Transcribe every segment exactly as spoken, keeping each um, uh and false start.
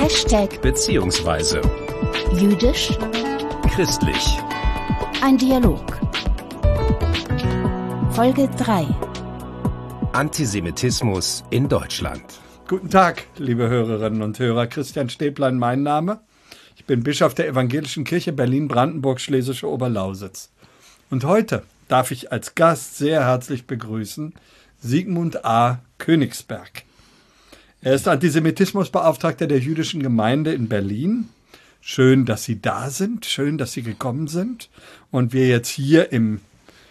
Hashtag beziehungsweise jüdisch, christlich. ein Dialog. Folge drei. Antisemitismus in Deutschland. Guten Tag, liebe Hörerinnen und Hörer. Christian Stäblein, mein Name. Ich bin Bischof der Evangelischen Kirche Berlin-Brandenburg-Schlesische Oberlausitz. Und heute darf ich als Gast sehr herzlich begrüßen Sigmund A. Königsberg. Er ist Antisemitismusbeauftragter der jüdischen Gemeinde in Berlin. Schön, dass Sie da sind, schön, dass Sie gekommen sind und wir jetzt hier im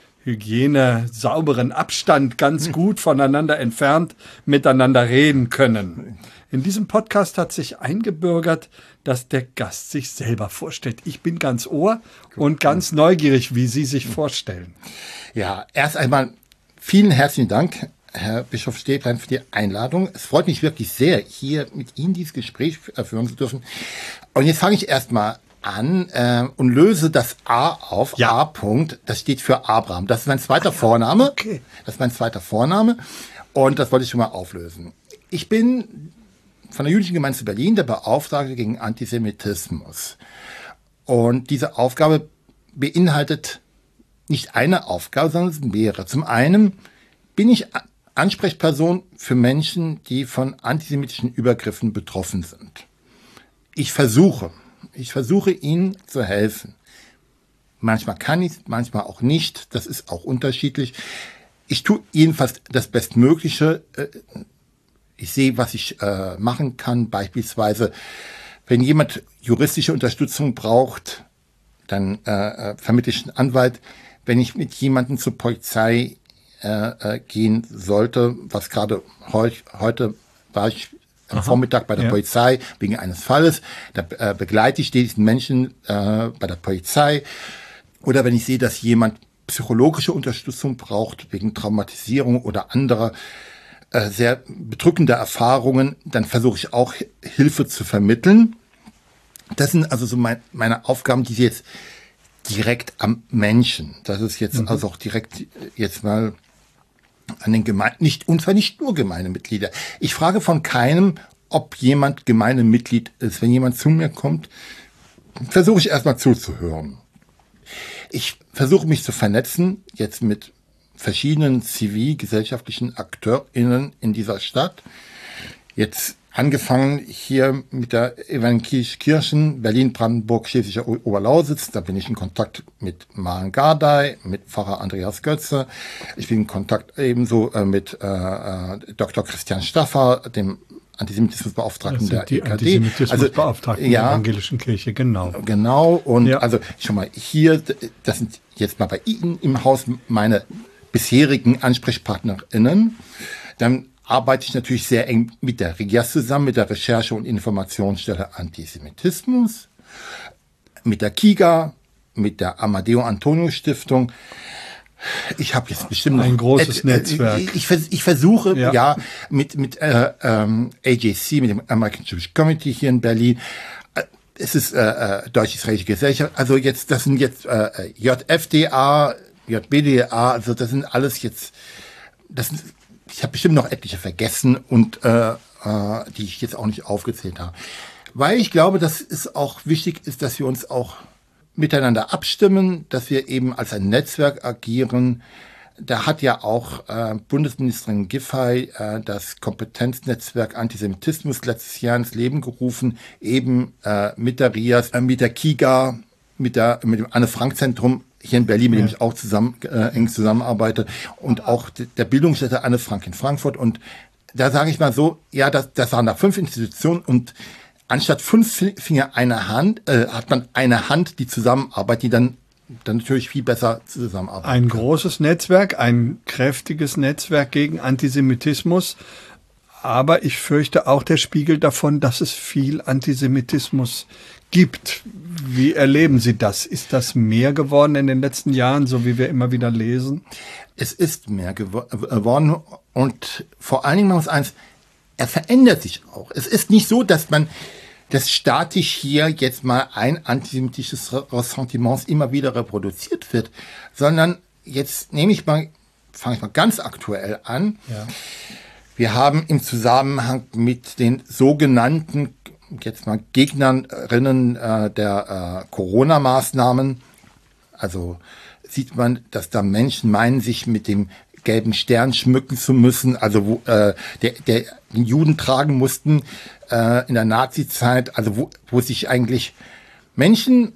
Hygiene-sauberen Abstand ganz gut voneinander entfernt miteinander reden können. In diesem Podcast hat sich eingebürgert, dass der Gast sich selber vorstellt. Ich bin ganz Ohr und ganz neugierig, wie Sie sich vorstellen. Ja, erst einmal vielen herzlichen Dank, Herr Bischof Stäblein, für die Einladung. Es freut mich wirklich sehr, hier mit Ihnen dieses Gespräch führen zu dürfen. Und jetzt fange ich erstmal an äh, und löse das A auf. Ja. A. -Punkt, das steht für Abraham. Das ist mein zweiter Ach, ja. Vorname. Okay. Das ist mein zweiter Vorname. Und das wollte ich schon mal auflösen. Ich bin von der jüdischen Gemeinde zu Berlin der Beauftragte gegen Antisemitismus. Und diese Aufgabe beinhaltet nicht eine Aufgabe, sondern es sind mehrere. Zum einen bin ich Ansprechperson für Menschen, die von antisemitischen Übergriffen betroffen sind. Ich versuche, ich versuche ihnen zu helfen. Manchmal kann ich, manchmal auch nicht. Das ist auch unterschiedlich. Ich tue jedenfalls das Bestmögliche. Ich sehe, was ich äh, machen kann. Beispielsweise, wenn jemand juristische Unterstützung braucht, dann äh, vermittle ich einen Anwalt. Wenn ich mit jemandem zur Polizei äh, äh, gehen sollte, was gerade heu, heute war ich am Aha, Vormittag bei der ja. Polizei wegen eines Falles, da äh, begleite ich diesen Menschen äh, bei der Polizei. Oder wenn ich sehe, dass jemand psychologische Unterstützung braucht wegen Traumatisierung oder anderer äh, sehr bedrückender Erfahrungen, dann versuche ich auch Hilfe zu vermitteln. Das sind also so mein, meine Aufgaben, die jetzt direkt am Menschen. Das ist jetzt mhm. also auch direkt jetzt mal an den Gemeinden, nicht, und zwar nicht nur Gemeindemitglieder. Ich frage von keinem, ob jemand Gemeindemitglied ist. Wenn jemand zu mir kommt, versuche ich erstmal zuzuhören. Ich versuche mich zu vernetzen, jetzt mit verschiedenen zivilgesellschaftlichen AkteurInnen in dieser Stadt. Jetzt angefangen hier mit der Evangelischen Kirche Berlin-Brandenburg-Schlesische Oberlausitz. Da bin ich in Kontakt mit Maren Gardey, mit Pfarrer Andreas Götze. Ich bin in Kontakt ebenso äh, mit äh, Doktor Christian Staffer, dem Antisemitismusbeauftragten der die E K D. Antisemitismusbeauftragten also, ja, der Evangelischen Kirche, genau. Genau. Und ja. also schon mal hier, das sind jetzt mal bei Ihnen im Haus meine bisherigen AnsprechpartnerInnen. Dann arbeite ich natürlich sehr eng mit der RIGIAS zusammen, mit der Recherche- und Informationsstelle Antisemitismus, mit der KIGA, mit der Amadeo Antonio Stiftung. Ich habe jetzt bestimmt ein noch großes äh, Netzwerk. Ich, ich, ich versuche ja, ja mit mit äh, ähm, A J C, mit dem American Jewish Committee hier in Berlin. Es ist äh, äh, Deutsch-Israelische Gesellschaft. Also jetzt, das sind jetzt äh, J F D A, J B D A. Also das sind alles jetzt. Das sind, ich habe bestimmt noch etliche vergessen und äh, äh, die ich jetzt auch nicht aufgezählt habe. Weil ich glaube, dass es auch wichtig ist, dass wir uns auch miteinander abstimmen, dass wir eben als ein Netzwerk agieren. Da hat ja auch äh, Bundesministerin Giffey äh, das Kompetenznetzwerk Antisemitismus letztes Jahr ins Leben gerufen, eben äh, mit der RIAS, äh, mit der KIGA, mit, der, mit dem Anne-Frank-Zentrum hier in Berlin, mit dem ich auch zusammen, äh, eng zusammenarbeite, und auch der Bildungsstätte Anne Frank in Frankfurt. Und da sage ich mal so, ja, das, das waren da fünf Institutionen, und anstatt fünf Finger eine Hand, äh, hat man eine Hand, die zusammenarbeitet, die dann, dann natürlich viel besser zusammenarbeitet. Ein großes Netzwerk, ein kräftiges Netzwerk gegen Antisemitismus. Aber ich fürchte auch der Spiegel davon, dass es viel Antisemitismus gibt. Wie erleben Sie das? Ist das mehr geworden in den letzten Jahren, so wie wir immer wieder lesen? Es ist mehr geworden, und vor allen Dingen, man muss eins, er verändert sich auch. Es ist nicht so, dass man das statisch hier jetzt mal ein antisemitisches Ressentiment immer wieder reproduziert wird, sondern jetzt nehme ich mal, fange ich mal ganz aktuell an. Ja. Wir haben im Zusammenhang mit den sogenannten jetzt mal Gegnerinnen äh, der äh, Corona-Maßnahmen. Also sieht man, dass da Menschen meinen, sich mit dem gelben Stern schmücken zu müssen, also wo äh, der, der den Juden tragen mussten äh, in der Nazi-Zeit, also wo, wo sich eigentlich Menschen,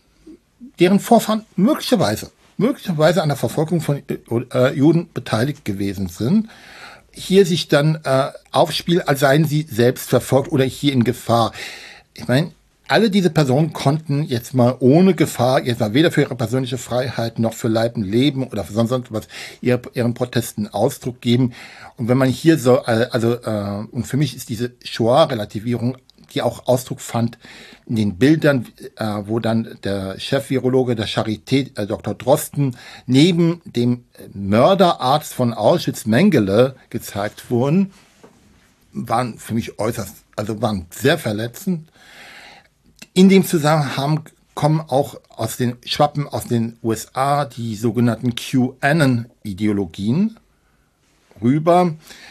deren Vorfahren möglicherweise, möglicherweise an der Verfolgung von äh, Juden beteiligt gewesen sind, hier sich dann äh, aufspielen, als seien sie selbst verfolgt oder hier in Gefahr. Ich meine, alle diese Personen konnten jetzt mal ohne Gefahr, jetzt mal weder für ihre persönliche Freiheit noch für Leib und Leben oder für sonst was ihre, ihren Protesten Ausdruck geben. Und wenn man hier so, also, äh, und für mich ist diese Shoah-Relativierung, die auch Ausdruck fand in den Bildern, äh, wo dann der Chef-Virologe der Charité, äh, Doktor Drosten, neben dem Mörderarzt von Auschwitz, Mengele, gezeigt wurden, waren für mich äußerst, also waren sehr verletzend. In dem Zusammenhang kommen auch aus den Schwappen aus den U S A die sogenannten QAnon-Ideologien rüber.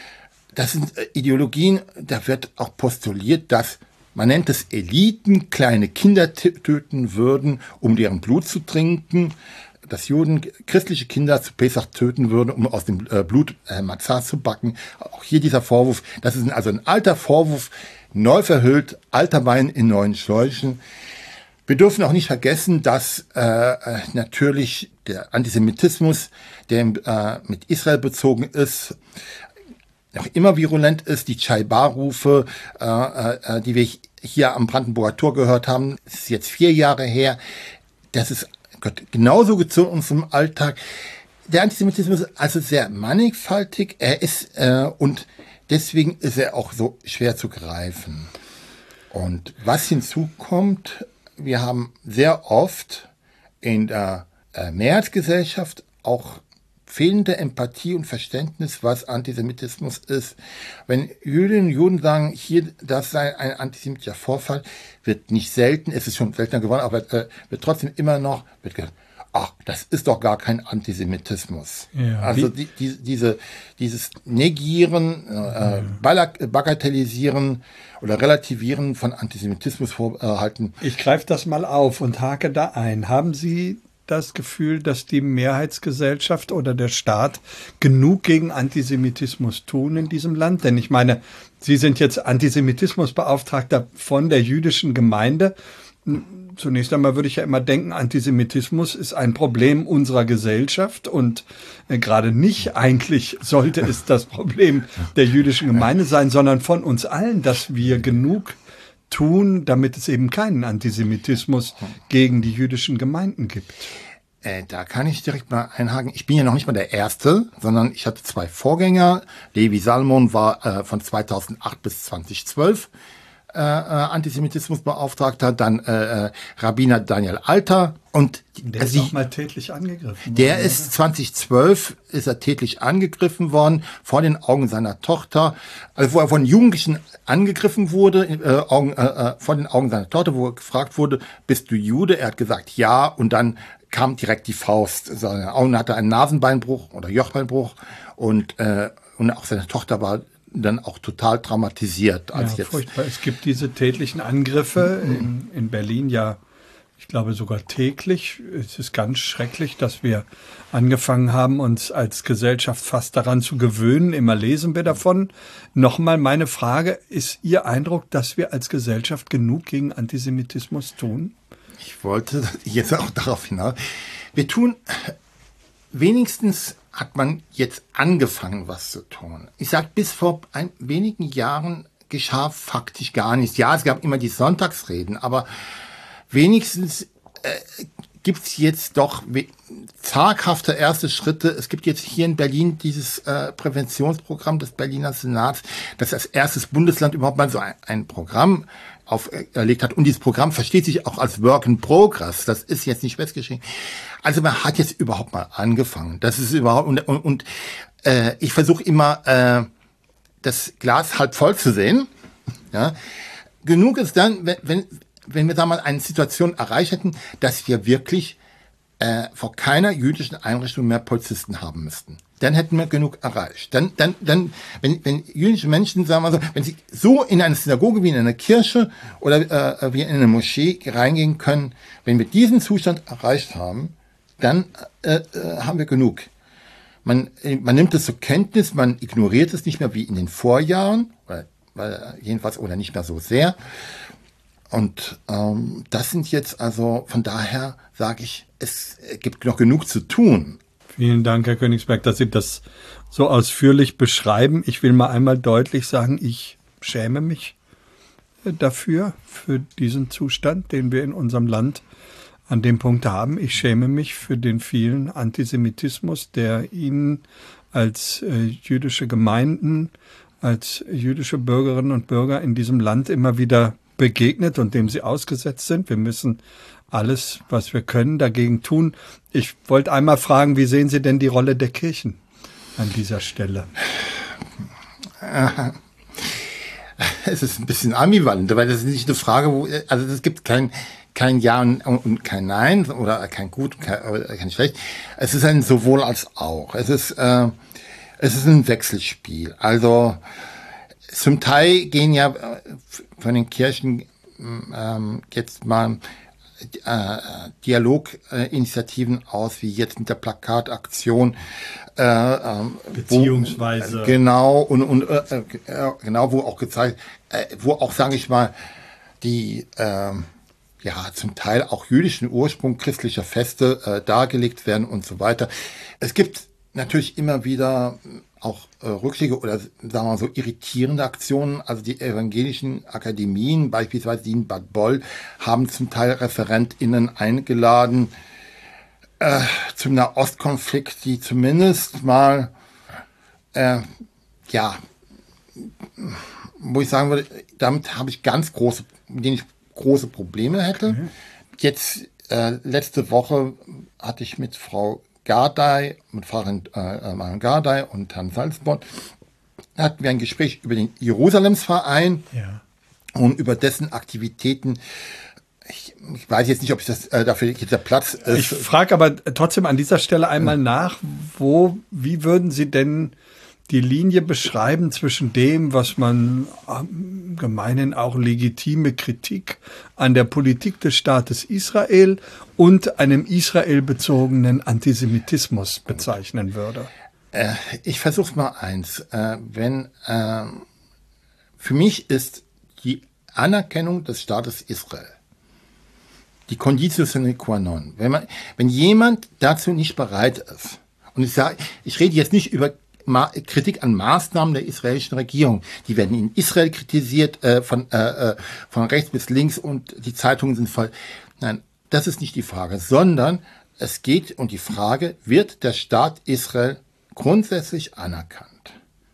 Das sind Ideologien, da wird auch postuliert, dass, man nennt es Eliten, kleine Kinder töten würden, um deren Blut zu trinken, dass Juden christliche Kinder zu Pesach töten würden, um aus dem Blut äh, Matzah zu backen. Auch hier dieser Vorwurf, das ist also ein alter Vorwurf, neu verhüllt, alter Wein in neuen Schläuchen. Wir dürfen auch nicht vergessen, dass äh, natürlich der Antisemitismus, der äh, mit Israel bezogen ist, noch immer virulent ist. Die Chai-Bar-Rufe, äh, äh, die wir hier am Brandenburger Tor gehört haben, das ist jetzt vier Jahre her. Das ist Gott, genauso zu unserem Alltag. Der Antisemitismus ist also sehr mannigfaltig. Er ist äh, und deswegen ist er auch so schwer zu greifen. Und was hinzukommt, wir haben sehr oft in der äh, Mehrheitsgesellschaft auch fehlende Empathie und Verständnis, was Antisemitismus ist. Wenn Jüdinnen und Juden sagen, hier, das sei ein antisemitischer Vorfall, wird nicht selten, es ist schon seltener geworden, aber äh, wird trotzdem immer noch, wird gesagt, ach, das ist doch gar kein Antisemitismus. Ja, also die, die, diese, dieses Negieren, äh, Bagatellisieren oder Relativieren von Antisemitismusvorhalten. Ich greife das mal auf und hake da ein. Haben Sie das Gefühl, dass die Mehrheitsgesellschaft oder der Staat genug gegen Antisemitismus tun in diesem Land? Denn ich meine, Sie sind jetzt Antisemitismusbeauftragter von der jüdischen Gemeinde. Zunächst einmal würde ich ja immer denken, Antisemitismus ist ein Problem unserer Gesellschaft und äh, gerade nicht eigentlich sollte es das Problem der jüdischen Gemeinde sein, sondern von uns allen, dass wir genug tun, damit es eben keinen Antisemitismus gegen die jüdischen Gemeinden gibt. Äh, da kann ich direkt mal einhaken. Ich bin ja noch nicht mal der Erste, sondern ich hatte zwei Vorgänger. Levi Salmon war äh, von zweitausendacht bis zweitausendzwölf äh, Antisemitismusbeauftragter, dann äh, Rabbiner Daniel Alter. Und der ist auch mal tätlich angegriffen worden. Der ist zweitausendzwölf ist er tätlich angegriffen worden vor den Augen seiner Tochter, also wo er von Jugendlichen angegriffen wurde, äh, Augen, äh, vor den Augen seiner Tochter, wo er gefragt wurde, bist du Jude? Er hat gesagt, ja, und dann kam direkt die Faust. Seine Augen hatte einen Nasenbeinbruch oder Jochbeinbruch und äh, und auch seine Tochter war dann auch total traumatisiert. Als ja, jetzt furchtbar. Es gibt diese tätlichen Angriffe in, in Berlin ja, ich glaube sogar täglich. Es ist ganz schrecklich, dass wir angefangen haben, uns als Gesellschaft fast daran zu gewöhnen. Immer lesen wir davon. Nochmal meine Frage, ist Ihr Eindruck, dass wir als Gesellschaft genug gegen Antisemitismus tun? Ich wollte jetzt auch darauf hinaus. Wir tun, wenigstens hat man jetzt angefangen, was zu tun. Ich sage, bis vor ein, wenigen Jahren geschah faktisch gar nichts. Ja, es gab immer die Sonntagsreden, aber wenigstens äh, gibt es jetzt doch zaghafte erste Schritte. Es gibt jetzt hier in Berlin dieses äh, Präventionsprogramm des Berliner Senats, das als erstes Bundesland überhaupt mal so ein, ein Programm auferlegt hat. Und dieses Programm versteht sich auch als Work in Progress. Das ist jetzt nicht festgeschrieben. Also man hat jetzt überhaupt mal angefangen. Das ist überhaupt und, und, und äh, ich versuche immer äh, das Glas halb voll zu sehen. Ja, genug ist dann, wenn, wenn wenn wir da mal eine Situation erreicht hätten, dass wir wirklich äh, vor keiner jüdischen Einrichtung mehr Polizisten haben müssten. dann hätten wir genug erreicht. Dann, dann, dann, wenn, wenn jüdische Menschen, sagen wir so, wenn sie so in eine Synagoge wie in eine Kirche oder äh, wie in eine Moschee reingehen können, wenn wir diesen Zustand erreicht haben, dann äh, äh, haben wir genug. Man, man nimmt es zur Kenntnis, man ignoriert es nicht mehr wie in den Vorjahren, weil, weil jedenfalls oder nicht mehr so sehr. Und ähm, das sind jetzt also, von daher sage ich, es gibt noch genug zu tun. Vielen Dank, Herr Königsberg, dass Sie das so ausführlich beschreiben. Ich will mal einmal deutlich sagen, ich schäme mich dafür, für diesen Zustand, den wir in unserem Land an dem Punkt haben. Ich schäme mich für den vielen Antisemitismus, der Ihnen als äh, jüdische Gemeinden, als jüdische Bürgerinnen und Bürger in diesem Land immer wieder begegnet und dem Sie ausgesetzt sind. Wir müssen alles, was wir können, dagegen tun. Ich wollte einmal fragen, wie sehen Sie denn die Rolle der Kirchen an dieser Stelle? Es ist ein bisschen ambivalent, weil das ist nicht eine Frage, wo, also es gibt kein, kein Ja und, und kein Nein oder kein Gut und kein, kein Schlecht. Es ist ein sowohl als auch. Es ist, äh, es ist ein Wechselspiel. Also zum Teil gehen ja von den Kirchen ähm, jetzt mal Äh, Dialoginitiativen äh, aus, wie jetzt mit der Plakataktion, äh, äh, beziehungsweise wo, äh, genau und, und äh, äh, genau wo auch gezeigt, äh, wo auch sage ich mal die äh, ja zum Teil auch jüdischen Ursprung christlicher Feste äh, dargelegt werden und so weiter. Es gibt natürlich immer wieder auch äh, Rückschläge oder sagen wir mal so irritierende Aktionen. Also die evangelischen Akademien, beispielsweise die in Bad Boll, haben zum Teil ReferentInnen eingeladen äh, zum Nahostkonflikt, die zumindest mal äh, ja, wo ich sagen würde, damit habe ich ganz große, mit denen ich große Probleme hätte. Mhm. Jetzt äh, letzte Woche hatte ich mit Frau Gardai, mit Pfarrerin äh, Marion Gardai und Herrn Salzborn, hatten wir ein Gespräch über den Jerusalemsverein ja. und über dessen Aktivitäten. Ich, ich weiß jetzt nicht, ob ich das äh, dafür jetzt der Platz ist. Ich frage aber trotzdem an dieser Stelle einmal nach, wo, wie würden Sie denn die Linie beschreiben zwischen dem, was man ähm, gemeinhin auch legitime Kritik an der Politik des Staates Israel und einem israelbezogenen Antisemitismus bezeichnen würde? Äh, ich versuche mal eins. Äh, wenn äh, für mich ist die Anerkennung des Staates Israel die Conditio sine qua non. Wenn man, wenn jemand dazu nicht bereit ist, und ich sage, ich rede jetzt nicht über Kritik an Maßnahmen der israelischen Regierung. Die werden in Israel kritisiert, äh, von, äh, von rechts bis links und die Zeitungen sind voll. Nein, das ist nicht die Frage, sondern es geht um die Frage, wird der Staat Israel grundsätzlich anerkannt?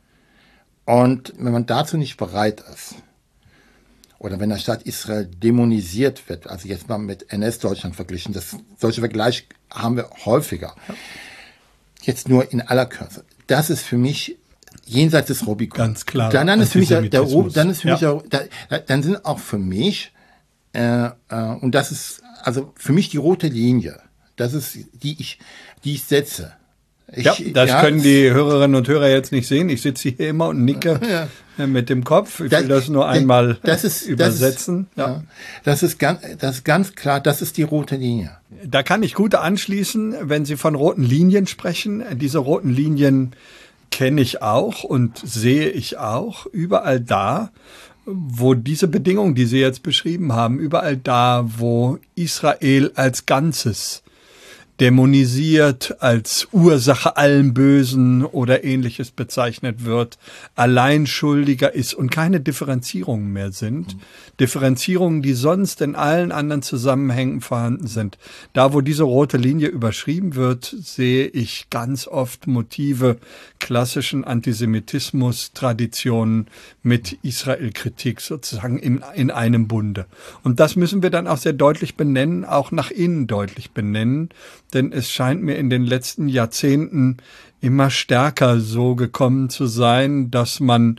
Und wenn man dazu nicht bereit ist, oder wenn der Staat Israel dämonisiert wird, also jetzt mal mit N S-Deutschland verglichen, das, solche Vergleiche haben wir häufiger. Jetzt nur in aller Kürze. Das ist für mich jenseits des Rubikon. Ganz klar. Dann, dann ist für mich der, der dann ist für ja. mich auch, da, dann sind auch für mich äh, äh, und das ist also für mich die rote Linie. Das ist die ich die ich setze. Ich, ja, das ja, können die Hörerinnen und Hörer jetzt nicht sehen. Ich sitze hier immer und nicke ja. mit dem Kopf. Ich will das, das nur einmal das ist, übersetzen. Das ist, ja. das, ist ganz, das ist ganz klar, das ist die rote Linie. Da kann ich gut anschließen, wenn Sie von roten Linien sprechen. Diese roten Linien kenne ich auch und sehe ich auch überall da, wo diese Bedingungen, die Sie jetzt beschrieben haben, überall da, wo Israel als Ganzes dämonisiert, als Ursache allen Bösen oder Ähnliches bezeichnet wird, allein schuldiger ist und keine Differenzierungen mehr sind. Mhm. Differenzierungen, die sonst in allen anderen Zusammenhängen vorhanden sind. Da, wo diese rote Linie überschrieben wird, sehe ich ganz oft Motive klassischen Antisemitismus, Traditionen mit Israel-Kritik sozusagen in, in einem Bunde. Und das müssen wir dann auch sehr deutlich benennen, auch nach innen deutlich benennen. Denn es scheint mir in den letzten Jahrzehnten immer stärker so gekommen zu sein, dass man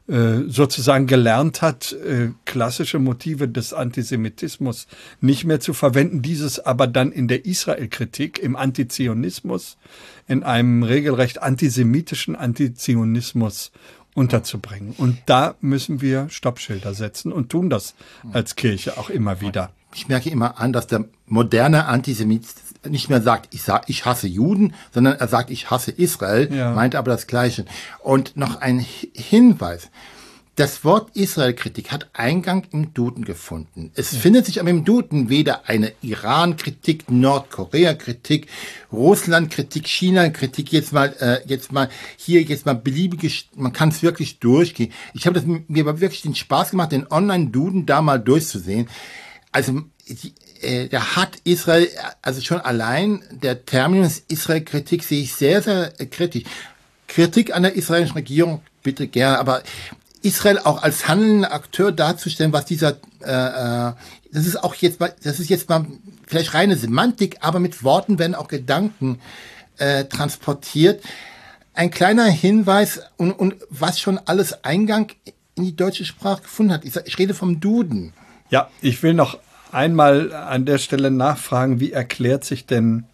äh, sozusagen gelernt hat, äh, klassische Motive des Antisemitismus nicht mehr zu verwenden, dieses aber dann in der Israel-Kritik, im Antizionismus, in einem regelrecht antisemitischen Antizionismus unterzubringen. Und da müssen wir Stoppschilder setzen und tun das als Kirche auch immer wieder. Ich merke immer an, dass der moderne Antisemit nicht mehr sagt, ich sag, ich hasse Juden, sondern er sagt, ich hasse Israel, Ja. meint aber das Gleiche. Und noch ein Hi- Hinweis. Das Wort Israel-Kritik hat Eingang im Duden gefunden. Es ja. findet sich aber im Duden weder eine Iran-Kritik, Nordkorea-Kritik, Russland-Kritik, China-Kritik, jetzt mal, äh, jetzt mal, hier, jetzt mal beliebige, man kann es wirklich durchgehen. Ich habe das mir aber wirklich den Spaß gemacht, den Online-Duden da mal durchzusehen. Also, die, äh, da hat Israel, also schon allein der Terminus Israel-Kritik sehe ich sehr, sehr äh, kritisch. Kritik an der israelischen Regierung, bitte gerne, aber Israel auch als handelnder Akteur darzustellen, was dieser, äh, äh, das ist auch jetzt mal, das ist jetzt mal vielleicht reine Semantik, aber mit Worten werden auch Gedanken äh, transportiert. Ein kleiner Hinweis und, und was schon alles Eingang in die deutsche Sprache gefunden hat. Ich, ich rede vom Duden. Ja, ich will noch einmal an der Stelle nachfragen, wie erklärt sich denn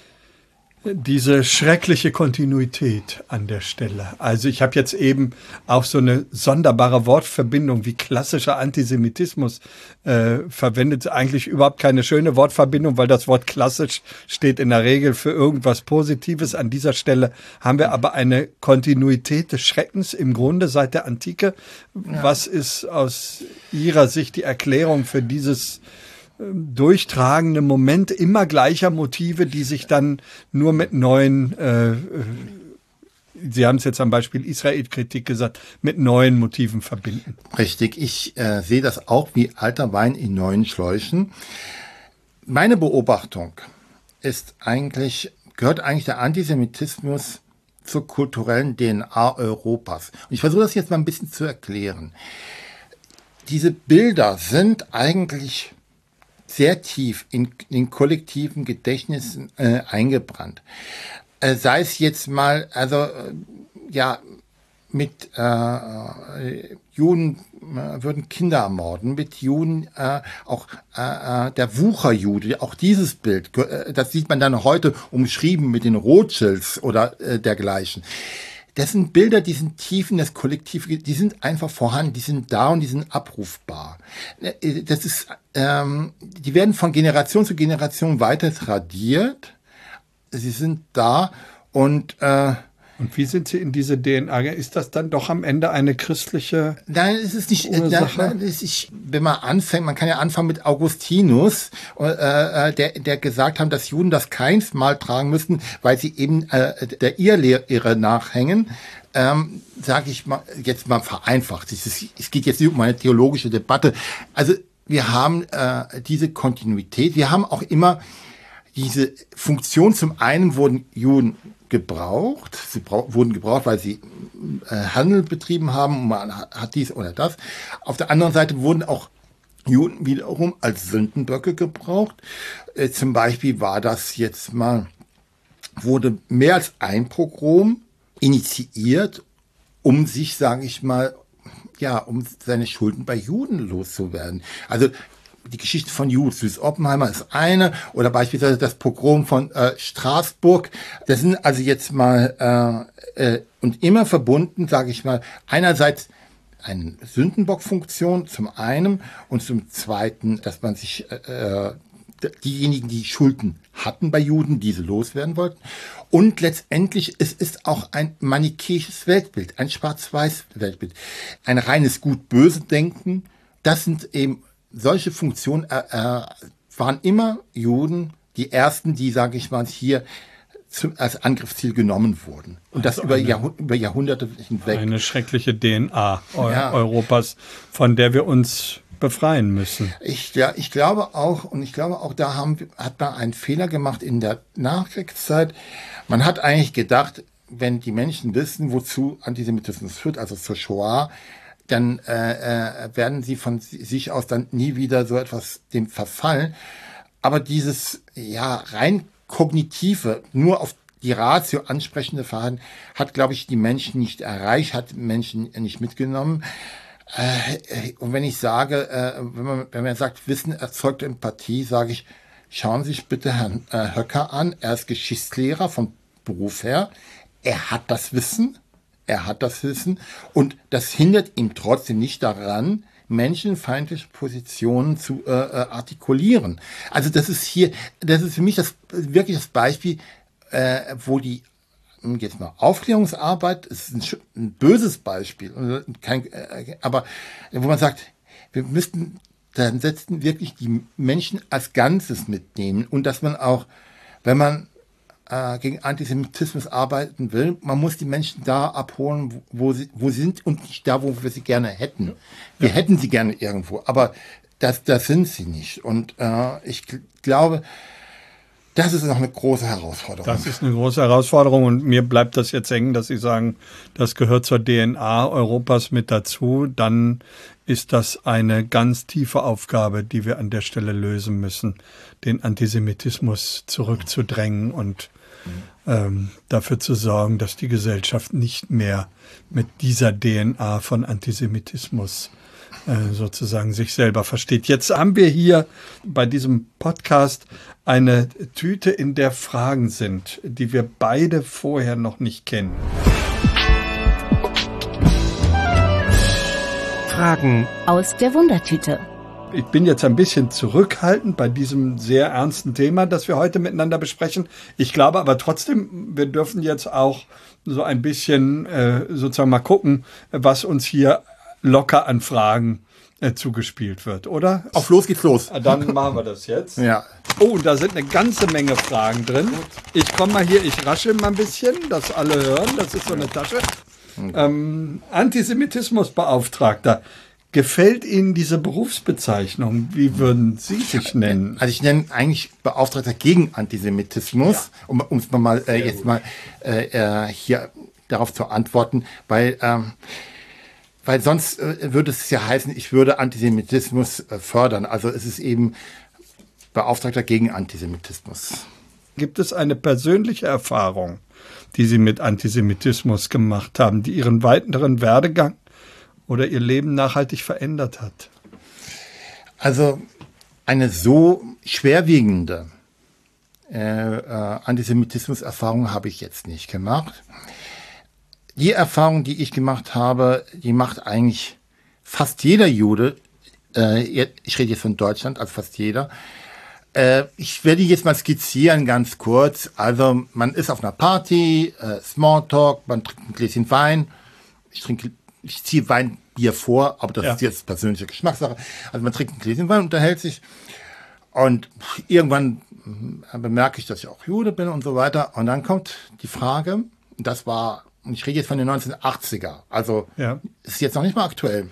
diese schreckliche Kontinuität an der Stelle? Also ich habe jetzt eben auch so eine sonderbare Wortverbindung wie klassischer Antisemitismus äh, verwendet. Eigentlich überhaupt keine schöne Wortverbindung, weil das Wort klassisch steht in der Regel für irgendwas Positives. An dieser Stelle haben wir aber eine Kontinuität des Schreckens im Grunde seit der Antike. Ja. Was ist aus Ihrer Sicht die Erklärung für dieses durchtragende Momente immer gleicher Motive, die sich dann nur mit neuen, äh, Sie haben es jetzt am Beispiel Israel-Kritik gesagt, mit neuen Motiven verbinden? Richtig, ich äh, sehe das auch wie alter Wein in neuen Schläuchen. Meine Beobachtung ist eigentlich, gehört eigentlich der Antisemitismus zur kulturellen D N A Europas. Und ich versuche das jetzt mal ein bisschen zu erklären. Diese Bilder sind eigentlich sehr tief in den kollektiven Gedächtnissen äh, eingebrannt. Äh, sei es jetzt mal, also äh, ja, mit äh, Juden äh, würden Kinder ermorden, mit Juden äh, auch äh, der Wucherjude, auch dieses Bild, äh, das sieht man dann heute umschrieben mit den Rothschilds oder äh, dergleichen. Das sind Bilder, die sind tief in das Kollektiv, die sind einfach vorhanden, die sind da und die sind abrufbar. Das ist, ähm, die werden von Generation zu Generation weiter tradiert. Sie sind da und äh, Und wie sind Sie in diese D N A? Ist das dann doch am Ende eine christliche Nein, es ist nicht. Ursache? Nein, nein, es ist, wenn man anfängt, man kann ja anfangen mit Augustinus, äh, der, der gesagt haben, dass Juden das keinsmal tragen müssten, weil sie eben äh, der Irrlehre nachhängen. Ähm, sage ich mal jetzt mal vereinfacht. Es, ist, es geht jetzt nicht um eine theologische Debatte. Also wir haben äh, diese Kontinuität. Wir haben auch immer diese Funktion. Zum einen wurden Juden gebraucht. Sie brauch, wurden gebraucht, weil sie äh, Handel betrieben haben. Man hat dies oder das. Auf der anderen Seite wurden auch Juden wiederum als Sündenböcke gebraucht. Äh, zum Beispiel war das jetzt mal, wurde mehr als ein Pogrom initiiert, um sich, sage ich mal, ja, um seine Schulden bei Juden loszuwerden. Also die Geschichte von Julius Oppenheimer ist eine, oder beispielsweise das Pogrom von äh, Straßburg. Das sind also jetzt mal äh, äh, und immer verbunden, sage ich mal, einerseits eine Sündenbockfunktion zum einen und zum zweiten, dass man sich äh, diejenigen, die Schulden hatten bei Juden, diese loswerden wollten. Und letztendlich, es ist auch ein manichäisches Weltbild, ein Schwarz-Weiß-Weltbild, ein reines Gut-Böse-Denken. Das sind eben solche Funktionen, äh, äh, waren immer Juden, die ersten, die, sage ich mal, hier zum, als Angriffsziel genommen wurden. Und also das über, eine, Jahrh- über Jahrhunderte hinweg. Eine schreckliche D N A Eu- Ja. Europas, von der wir uns befreien müssen. Ich, ja, ich glaube auch, und ich glaube auch, da haben, hat man einen Fehler gemacht in der Nachkriegszeit. Man hat eigentlich gedacht, wenn die Menschen wissen, wozu Antisemitismus führt, also zur Shoah, dann äh, äh, werden sie von sich aus dann nie wieder so etwas dem verfallen. Aber dieses ja rein kognitive, nur auf die Ratio ansprechende Verhalten hat, glaube ich, die Menschen nicht erreicht, hat Menschen nicht mitgenommen. Äh, und wenn ich sage, äh, wenn man, wenn man sagt, Wissen erzeugt Empathie, sage ich, schauen Sie sich bitte Herrn äh, Höcker an. Er ist Geschichtslehrer vom Beruf her. Er hat das Wissen. Er hat das Wissen. Und das hindert ihn trotzdem nicht daran, menschenfeindliche Positionen zu äh, artikulieren. Also das ist hier, das ist für mich das wirklich das Beispiel, äh, wo die jetzt mal Aufklärungsarbeit ist ein, ein böses Beispiel, kein, äh, aber wo man sagt, wir müssten dann setzen wirklich die Menschen als Ganzes mitnehmen und dass man auch, wenn man äh, gegen Antisemitismus arbeiten will, man muss die Menschen da abholen, wo, wo sie wo sie sind und nicht da, wo wir sie gerne hätten. Wir ja. hätten sie gerne irgendwo, aber das, das sind sie nicht. Und äh, ich g- glaube, das ist noch eine große Herausforderung. Das ist eine große Herausforderung und mir bleibt das jetzt hängen, dass Sie sagen, das gehört zur D N A Europas mit dazu. Dann ist das eine ganz tiefe Aufgabe, die wir an der Stelle lösen müssen, den Antisemitismus zurückzudrängen und ähm, dafür zu sorgen, dass die Gesellschaft nicht mehr mit dieser D N A von Antisemitismus äh, sozusagen sich selber versteht. Jetzt haben wir hier bei diesem Podcast eine Tüte, in der Fragen sind, die wir beide vorher noch nicht kennen. Fragen Aus der Wundertüte. Ich bin jetzt ein bisschen zurückhaltend bei diesem sehr ernsten Thema, das wir heute miteinander besprechen. Ich glaube aber trotzdem, wir dürfen jetzt auch so ein bisschen äh, sozusagen mal gucken, was uns hier locker an Fragen äh, zugespielt wird, oder? Auf los geht's los. Dann machen wir das jetzt. Ja. Oh, da sind eine ganze Menge Fragen drin. Ich komme mal hier, ich rasche mal ein bisschen, dass alle hören. Das ist so eine Tasche. Ähm, Antisemitismusbeauftragter. Gefällt Ihnen diese Berufsbezeichnung? Wie würden Sie sich nennen? Also ich nenne eigentlich Beauftragter gegen Antisemitismus, ja. um um es mal äh, jetzt mal äh, hier darauf zu antworten, weil ähm, weil sonst äh, würde es ja heißen, ich würde Antisemitismus äh, fördern. Also es ist eben Beauftragter gegen Antisemitismus. Gibt es eine persönliche Erfahrung, die Sie mit Antisemitismus gemacht haben, die Ihren weiteren Werdegang oder Ihr Leben nachhaltig verändert hat? Also eine so schwerwiegende äh, äh, Antisemitismus-Erfahrung habe ich jetzt nicht gemacht. Die Erfahrung, die ich gemacht habe, die macht eigentlich fast jeder Jude, äh, ich rede jetzt von Deutschland, also fast jeder. Äh, ich werde jetzt mal skizzieren, ganz kurz. Also man ist auf einer Party, äh, Smalltalk, man trinkt ein Gläschen Wein. Ich trinke, ich ziehe Weinbier vor, aber das ja. ist jetzt persönliche Geschmackssache. Also man trinkt ein Gläschen Wein, unterhält sich und irgendwann bemerke ich, dass ich auch Jude bin und so weiter. Und dann kommt die Frage, und das war, und ich rede jetzt von den neunzehnhundertachtziger, also ja. ist jetzt noch nicht mal aktuell.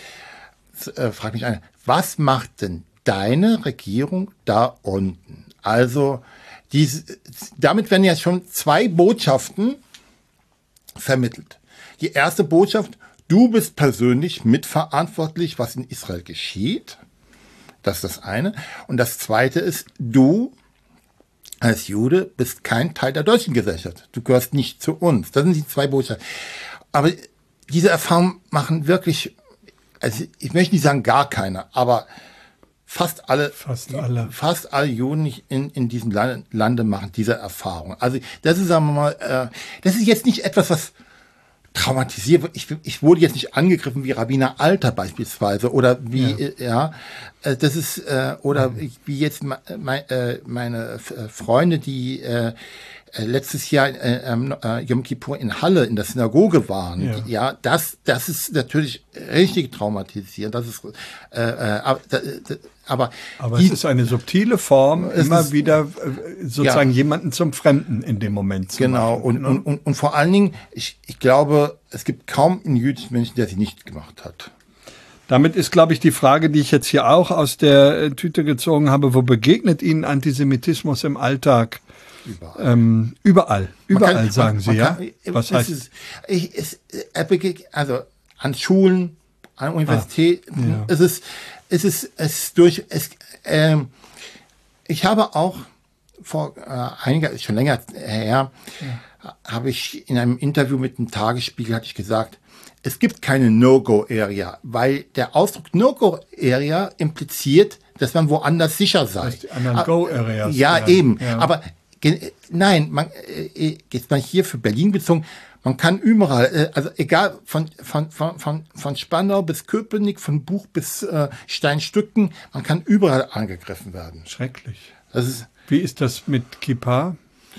Äh, fragt mich einer, was macht denn deine Regierung da unten? Also diese, damit werden ja schon zwei Botschaften vermittelt. Die erste Botschaft, du bist persönlich mitverantwortlich, was in Israel geschieht. Das ist das eine. Und das zweite ist, du als Jude bist kein Teil der deutschen Gesellschaft. Du gehörst nicht zu uns. Das sind die zwei Botschaften. Aber diese Erfahrungen machen wirklich, also ich möchte nicht sagen gar keine, aber fast alle, fast alle, fast alle Juden in, in diesem Lande, Lande machen diese Erfahrung. Also das ist, sagen wir mal, äh, das ist jetzt nicht etwas, was traumatisiert wird. Ich, ich wurde jetzt nicht angegriffen wie Rabbiner Alter beispielsweise oder wie, ja, äh, ja äh, das ist, äh, oder mhm. wie jetzt me, me, äh, meine Freunde, die äh, letztes Jahr äh, äh, Yom Kippur in Halle in der Synagoge waren. Ja, die, ja das, das ist natürlich richtig traumatisierend. Das ist, äh, äh, aber, aber, aber die, es ist eine subtile Form, immer ist, wieder äh, sozusagen ja, jemanden zum Fremden in dem Moment zu genau. machen. Und, ne? und, und, und vor allen Dingen, ich, ich glaube, es gibt kaum einen jüdischen Menschen, der sie nicht gemacht hat. Damit ist, glaube ich, die Frage, die ich jetzt hier auch aus der Tüte gezogen habe, wo begegnet Ihnen Antisemitismus im Alltag? Überall. Ähm, überall, überall kann, sagen man, Sie, man ja? Kann, Was heißt es? Ich, es also an Schulen, an Universitäten, ah, ja. es ist, es ist, es ist durch, es, ähm, ich habe auch vor äh, einiger, schon länger her, ja. habe ich in einem Interview mit dem Tagesspiegel hatte ich gesagt, es gibt keine No-Go-Area, weil der Ausdruck No-Go-Area impliziert, dass man woanders sicher sei. Das die anderen Go-Areas. Ja, werden. eben. Ja. Aber ge- nein, man, äh, jetzt mal hier für Berlin bezogen, man kann überall, äh, also egal von, von, von, von, von Spandau bis Köpenick, von Buch bis äh, Steinstücken, man kann überall angegriffen werden. Schrecklich. Das ist, Wie ist das mit Kippa?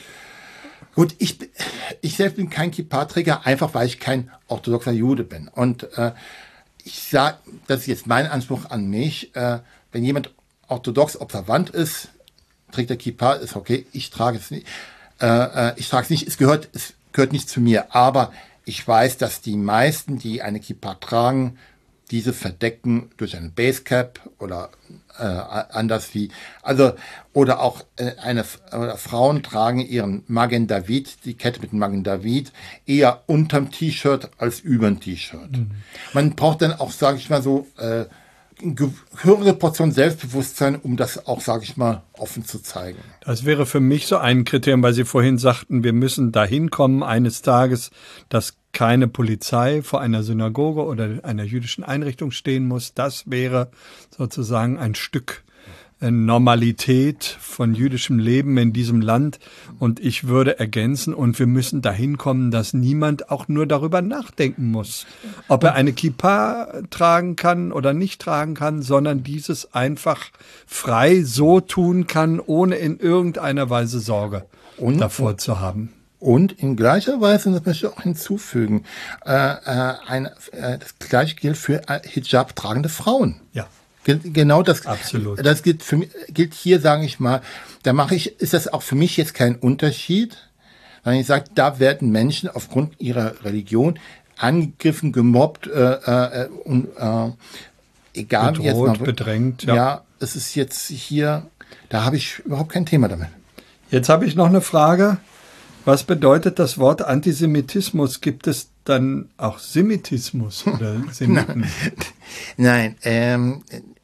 gut, ich, ich selbst bin kein Kippa-Träger, einfach weil ich kein orthodoxer Jude bin. Und äh, ich sage, das ist jetzt mein Anspruch an mich, äh, wenn jemand orthodox observant ist, trägt der Kippa, ist okay, ich trage es nicht. Äh, ich trage es nicht, es gehört, es gehört nicht zu mir. Aber ich weiß, dass die meisten, die eine Kippa tragen, diese verdecken durch eine Basecap oder äh, anders wie, also, oder auch äh, eine, oder Frauen tragen ihren Magen David, die Kette mit dem Magen David, eher unterm T-Shirt als überm T-Shirt. Mhm. Man braucht dann auch, sage ich mal so, äh, eine höhere Portion Selbstbewusstsein, um das auch, sage ich mal, offen zu zeigen. Das wäre für mich so ein Kriterium, weil Sie vorhin sagten, wir müssen dahin kommen eines Tages, dass keine Polizei vor einer Synagoge oder einer jüdischen Einrichtung stehen muss. Das wäre sozusagen ein Stück Normalität von jüdischem Leben in diesem Land. Und ich würde ergänzen, und wir müssen dahin kommen, dass niemand auch nur darüber nachdenken muss, ob er eine Kippa tragen kann oder nicht tragen kann, sondern dieses einfach frei so tun kann, ohne in irgendeiner Weise Sorge und, davor zu haben. Und in gleicher Weise, und das möchte ich auch hinzufügen, äh, äh, ein, äh, das gleiche gilt für Hijab tragende Frauen. Ja. Genau das, Absolut. Das gilt, für mich, gilt hier, sage ich mal, da mache ich, ist das auch für mich jetzt kein Unterschied, sondern ich sage, da werden Menschen aufgrund ihrer Religion angegriffen, gemobbt, äh, äh, und, äh, egal Bedroht, jetzt mal, bedrängt. Ja. ja, es ist jetzt hier, da habe ich überhaupt kein Thema damit. Jetzt habe ich noch eine Frage. Was bedeutet das Wort Antisemitismus? Gibt es dann auch Semitismus oder Semiten? Nein, ähm,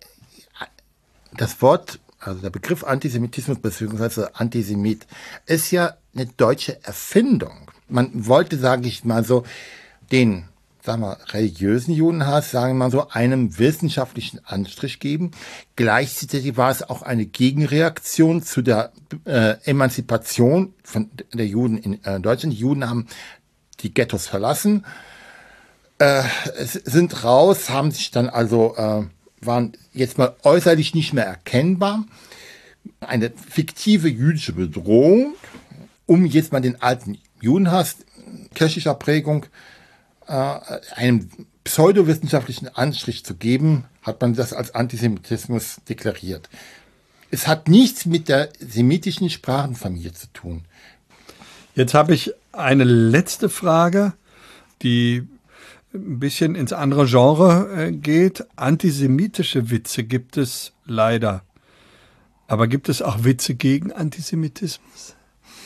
das Wort, also der Begriff Antisemitismus bzw. Antisemit ist ja eine deutsche Erfindung. Man wollte, sage ich mal so, den, sagen wir, religiösen Judenhass, sagen wir mal so, einem wissenschaftlichen Anstrich geben. Gleichzeitig war es auch eine Gegenreaktion zu der äh, Emanzipation von der Juden in äh, Deutschland. Die Juden haben die Ghettos verlassen, äh, sind raus, haben sich dann also, äh, waren jetzt mal äußerlich nicht mehr erkennbar. Eine fiktive jüdische Bedrohung, um jetzt mal den alten Judenhass kirchlicher Prägung äh, einem pseudowissenschaftlichen Anstrich zu geben, hat man das als Antisemitismus deklariert. Es hat nichts mit der semitischen Sprachenfamilie zu tun. Jetzt habe ich eine letzte Frage, die ein bisschen ins andere Genre geht. Antisemitische Witze gibt es leider. Aber gibt es auch Witze gegen Antisemitismus?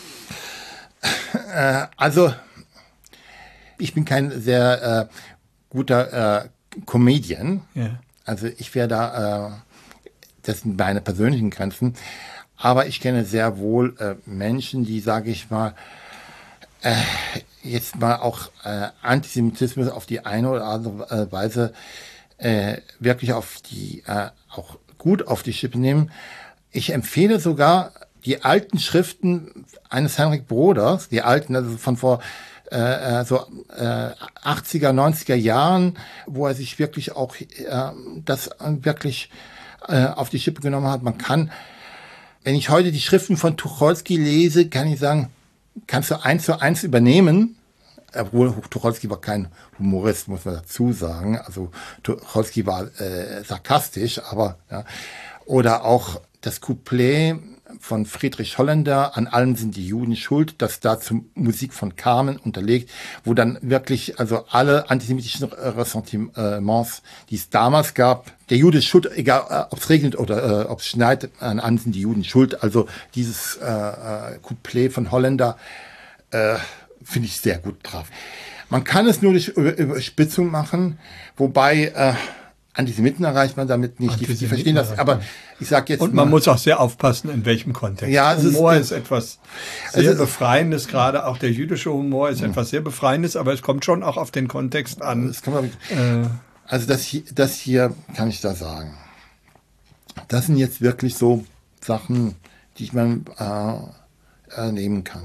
Äh, also, ich bin kein sehr äh, guter äh, Comedian. Ja. Also ich wäre da, äh, das sind meine persönlichen Grenzen. Aber ich kenne sehr wohl äh, Menschen, die, sage ich mal, äh, jetzt mal auch äh, Antisemitismus auf die eine oder andere äh, Weise äh, wirklich auf die, äh, auch gut auf die Schippe nehmen. Ich empfehle sogar die alten Schriften eines Henrik Broders, die alten, also von vor äh, so äh, achtziger, neunziger Jahren, wo er sich wirklich auch äh, das wirklich äh, auf die Schippe genommen hat. Man kann, wenn ich heute die Schriften von Tucholsky lese, kann ich sagen, kannst du eins zu eins übernehmen, obwohl Tucholsky war kein Humorist, muss man dazu sagen. Also Tucholsky war äh, sarkastisch, aber ja. Oder auch das Couplet von Friedrich Holländer, an allem sind die Juden schuld, das dazu Musik von Carmen unterlegt, wo dann wirklich also alle antisemitischen Ressentiments, die es damals gab, der Jude ist schuld, egal ob es regnet oder äh, ob es schneit, an allem sind die Juden schuld. Also dieses äh, Couplet von Holländer äh, finde ich sehr gut drauf. Man kann es nur durch Überspitzung machen, wobei äh, Antisemiten erreicht man damit nicht. Die, die Antisemiten verstehen das. erreicht Aber man. ich sage jetzt Und man mal, muss auch sehr aufpassen, in welchem Kontext. Ja, es ist- Humor ist, etwas sehr ist- Befreiendes, gerade auch der jüdische Humor ist etwas sehr Befreiendes, aber es kommt schon auch auf den Kontext an. das kann man, Äh, also das hier, das hier kann ich da sagen. Das sind jetzt wirklich so Sachen, die man äh, nehmen kann.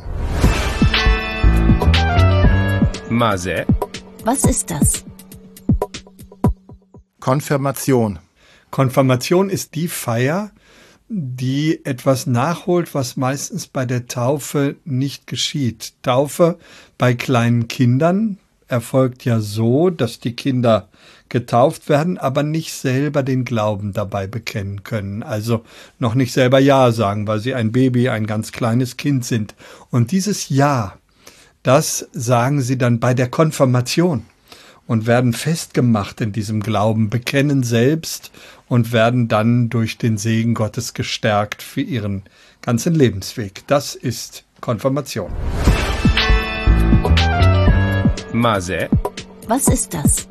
Masé, Was ist das? Konfirmation. Konfirmation ist die Feier, die etwas nachholt, was meistens bei der Taufe nicht geschieht. Taufe bei kleinen Kindern erfolgt ja so, dass die Kinder getauft werden, aber nicht selber den Glauben dabei bekennen können. Also noch nicht selber Ja sagen, weil sie ein Baby, ein ganz kleines Kind sind. Und dieses Ja, das sagen sie dann bei der Konfirmation und werden festgemacht in diesem Glauben, bekennen selbst und werden dann durch den Segen Gottes gestärkt für ihren ganzen Lebensweg. Das ist Konfirmation. Masé, Was ist das?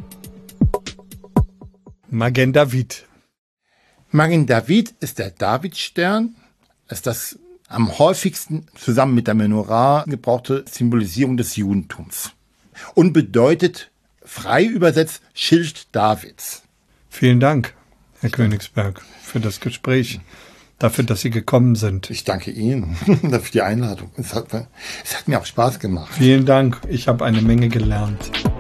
Magen David. Magen David ist der Davidstern, ist das am häufigsten zusammen mit der Menorah gebrauchte Symbolisierung des Judentums und bedeutet frei übersetzt Schild Davids. Vielen Dank, Herr Königsberg, für das Gespräch, dafür, dass Sie gekommen sind. Ich danke Ihnen für die Einladung. Es hat, es hat mir auch Spaß gemacht. Vielen Dank, ich habe eine Menge gelernt.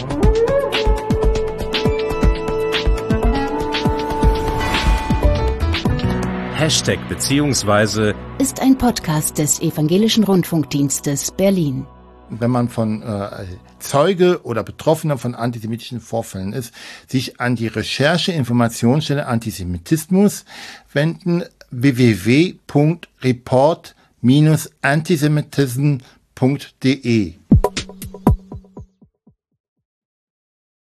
Hashtag beziehungsweise Ist ein Podcast des Evangelischen Rundfunkdienstes Berlin. Wenn man von äh, Zeuge oder Betroffener von antisemitischen Vorfällen ist, sich an die Recherche-Informationsstelle Antisemitismus wenden, w w w punkt report Bindestrich antisemitism punkt d e.